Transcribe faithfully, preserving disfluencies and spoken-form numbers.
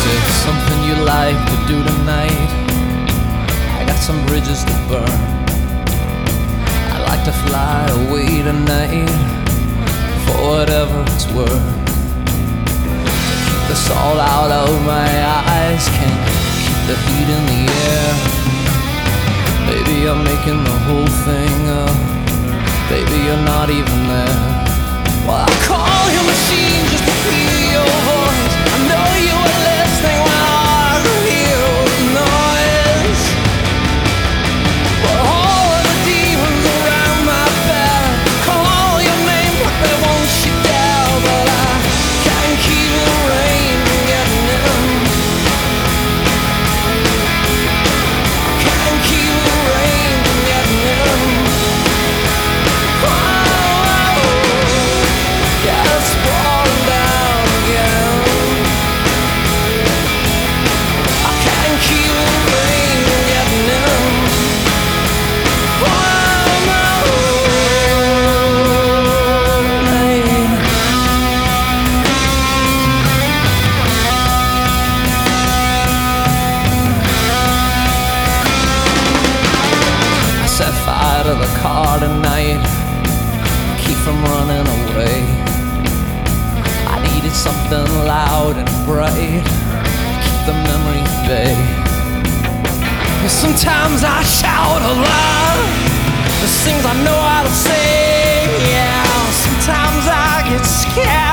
it something you like to do tonight? I got some bridges to burn. I'd like to fly away tonight for whatever it's worth. To keep the salt out of my eyes, can't keep the heat in the air. Maybe I'm making the whole thing up. Baby, you're not even there. Well, I call your machine just to hear your voice. I know you were listening when I could hear the noise. But all of the demons around my bed call your name, but they won't you dare. But I can't keep the rain from getting in. I can't keep the rain from getting in. Set fire to the car tonight, keep from running away. I needed something loud and bright, keep the memory at bay. Sometimes I shout a lot, there's things I know how to say. Yeah, sometimes I get scared.